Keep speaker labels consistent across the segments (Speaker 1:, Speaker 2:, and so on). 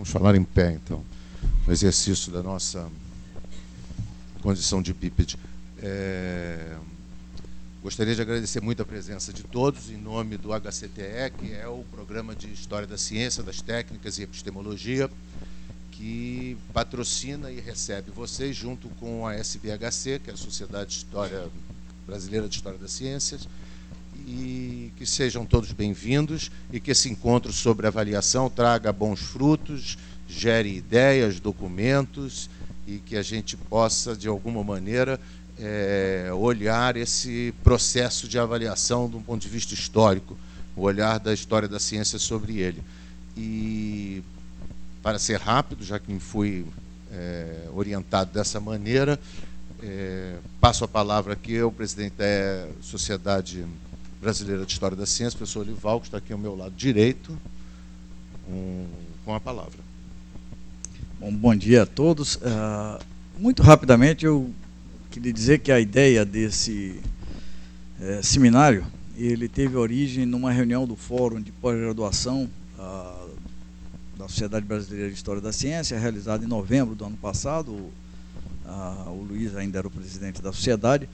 Speaker 1: Vamos falar em pé, então, no exercício da nossa condição de bípede. Gostaria de agradecer muito a presença de todos, em nome do HCTE, que é o Programa de História da Ciência, das Técnicas e Epistemologia, que patrocina e recebe vocês, junto com a SBHC, que é a Sociedade Brasileira de História das Ciências, e que sejam todos bem-vindos e que esse encontro sobre avaliação traga bons frutos, gere ideias, documentos, e que a gente possa, de alguma maneira, olhar esse processo de avaliação de um ponto de vista histórico, o olhar da história da ciência sobre ele. E, para ser rápido, já que fui orientado dessa maneira, passo a palavra aqui ao presidente da Sociedade Brasileira de História da Ciência, o professor Olival, que está aqui ao meu lado direito, com a palavra.
Speaker 2: Bom dia a todos. Muito rapidamente, eu queria dizer que a ideia desse seminário, ele teve origem numa reunião do Fórum de Pós-Graduação da Sociedade Brasileira de História da Ciência, realizada em novembro do ano passado. O Luiz ainda era o presidente da sociedade,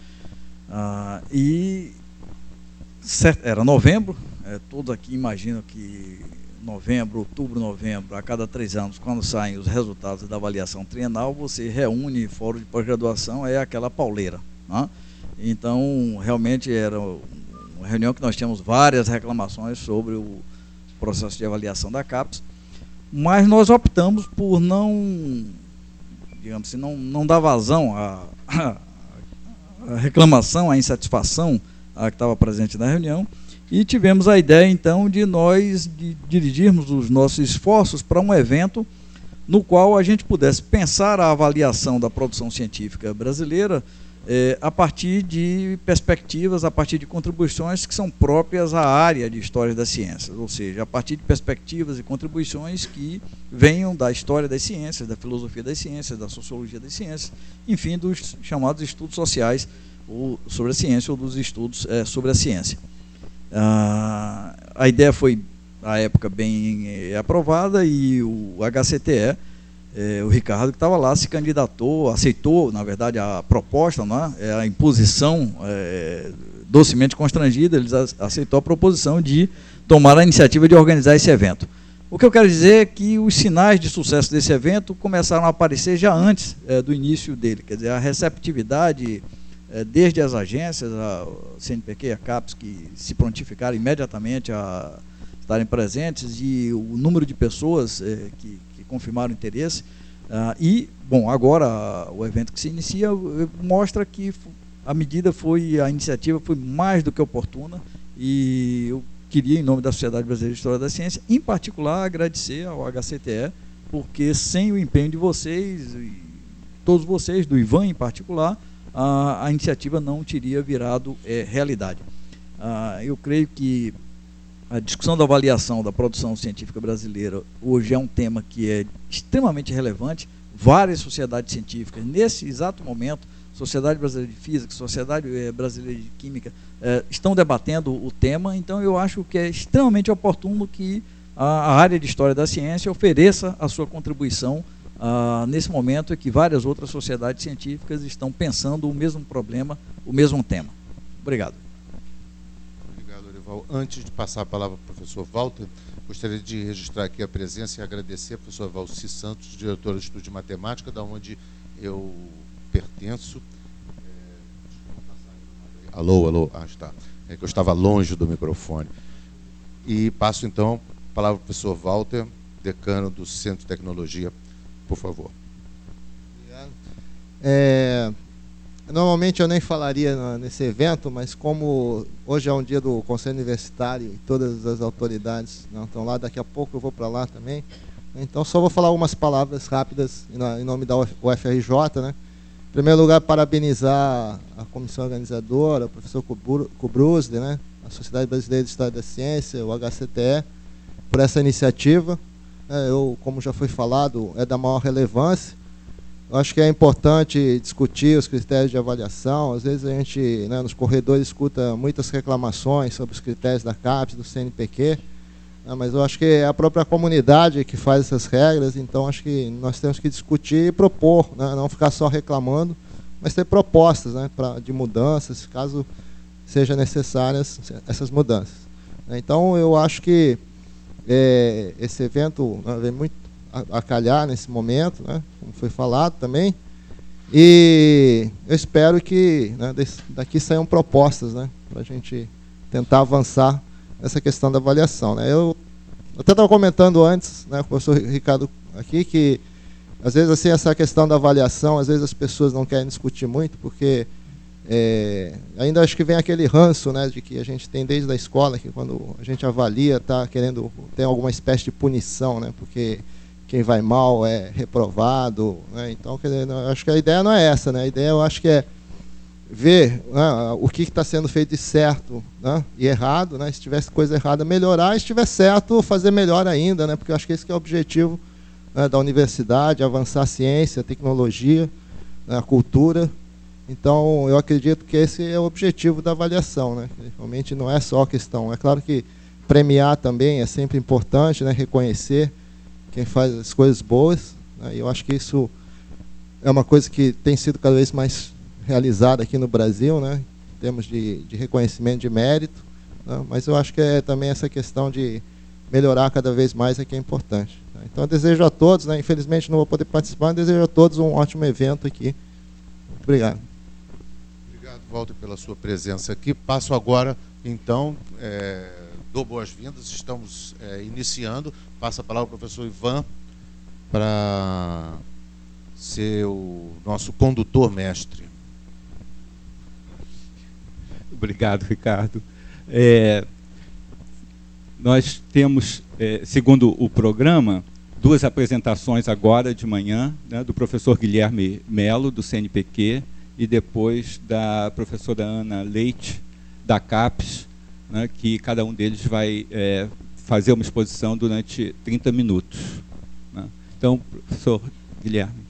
Speaker 2: e era novembro. Todos aqui imaginam que novembro, outubro, novembro, a cada 3 anos, quando saem os resultados da avaliação trienal, você reúne fórum de pós-graduação, é aquela pauleira, né? Então, realmente era uma reunião que nós tínhamos várias reclamações sobre o processo de avaliação da CAPES, mas nós optamos por não, digamos assim, não dar vazão à reclamação, à insatisfação que estava presente na reunião, e tivemos a ideia, então, de nós dirigirmos os nossos esforços para um evento no qual a gente pudesse pensar a avaliação da produção científica brasileira a partir de perspectivas, a partir de contribuições que são próprias à área de História das Ciências, ou seja, a partir de perspectivas e contribuições que venham da história das ciências, da filosofia das ciências, da sociologia das ciências, enfim, dos chamados estudos sociais sobre a ciência ou dos estudos sobre a ciência. A ideia foi, à época, bem aprovada, e o HCTE, o Ricardo, que estava lá, se candidatou, aceitou, na verdade, a proposta, né, a imposição docemente constrangida, ele aceitou a proposição de tomar a iniciativa de organizar esse evento. O que eu quero dizer é que os sinais de sucesso desse evento começaram a aparecer já antes do início dele, quer dizer, a receptividade desde as agências, a CNPq e a CAPES, que se prontificaram imediatamente a estarem presentes, e o número de pessoas que confirmaram interesse. E, bom, agora o evento que se inicia mostra que a iniciativa foi mais do que oportuna, e eu queria, em nome da Sociedade Brasileira de História da Ciência, em particular, agradecer ao HCTE, porque sem o empenho de vocês, e todos vocês, do Ivan em particular, a iniciativa não teria virado realidade. Eu creio que a discussão da avaliação da produção científica brasileira hoje é um tema que é extremamente relevante. Várias sociedades científicas, nesse exato momento, Sociedade Brasileira de Física, Sociedade Brasileira de Química, estão debatendo o tema. Então, eu acho que é extremamente oportuno que a área de História da Ciência ofereça a sua contribuição nesse momento em que várias outras sociedades científicas estão pensando o mesmo problema, o mesmo tema. Obrigado.
Speaker 1: Obrigado, Olival. Antes de passar a palavra para o professor Walter, gostaria de registrar aqui a presença e agradecer ao professor Valci Santos, diretor do Estudo de Matemática, da onde eu pertenço. Alô, está. É que eu estava longe do microfone. E passo, então, a palavra para o professor Walter, decano do Centro de Tecnologia, por favor.
Speaker 3: Normalmente eu nem falaria nesse evento, mas como hoje é um dia do Conselho Universitário e todas as autoridades não estão lá, daqui a pouco eu vou para lá também, então só vou falar algumas palavras rápidas em nome da UFRJ, né? Em primeiro lugar, parabenizar a comissão organizadora, o professor Kubrusli, né? A Sociedade Brasileira de História da Ciência, o HCTE, por essa iniciativa. Como já foi falado, é da maior relevância. Eu acho que é importante discutir os critérios de avaliação. Às vezes a gente, nos corredores, escuta muitas reclamações sobre os critérios da CAPES, do CNPq. mas eu acho que é a própria comunidade que faz essas regras, então acho que nós temos que discutir e propor, né, não ficar só reclamando, mas ter propostas, né, de mudanças, caso sejam necessárias essas mudanças. Então eu acho que esse evento, né, vem muito a calhar nesse momento, né, como foi falado também, e eu espero que, né, daqui saiam propostas, né, para a gente tentar avançar nessa questão da avaliação, né. Eu até estava comentando antes, né, com o professor Ricardo aqui, que às vezes assim, essa questão da avaliação, às vezes as pessoas não querem discutir muito, porque ainda acho que vem aquele ranço, né, de que a gente tem desde a escola, que quando a gente avalia, está querendo ter alguma espécie de punição, né, porque quem vai mal é reprovado, né, então acho que a ideia não é essa, né, a ideia eu acho que é ver, né, o que está sendo feito de certo, né, e errado, né, se tivesse coisa errada melhorar, e se estiver certo fazer melhor ainda, né, porque eu acho que esse que é o objetivo, né, da universidade, avançar a ciência, a tecnologia, né, a cultura. Então, eu acredito que esse é o objetivo da avaliação, né? Realmente não é só a questão. É claro que premiar também é sempre importante, né? Reconhecer quem faz as coisas boas, né? E eu acho que isso é uma coisa que tem sido cada vez mais realizada aqui no Brasil, né? Em termos de reconhecimento de mérito, né? Mas eu acho que também essa questão de melhorar cada vez mais é que é importante. Né? Então, eu desejo a todos, né? Infelizmente não vou poder participar, mas desejo a todos um ótimo evento aqui. Obrigado.
Speaker 1: Walter, pela sua presença aqui. Passo agora, então, dou boas-vindas, estamos iniciando. Passo a palavra ao professor Ivan para ser o nosso condutor mestre.
Speaker 4: Obrigado, Ricardo. Nós temos, segundo o programa, 2 apresentações agora de manhã, né, do professor Guilherme Melo, do CNPq, e depois da professora Ana Leite, da CAPES, né, que cada um deles vai fazer uma exposição durante 30 minutos. Né. Então, professor Guilherme.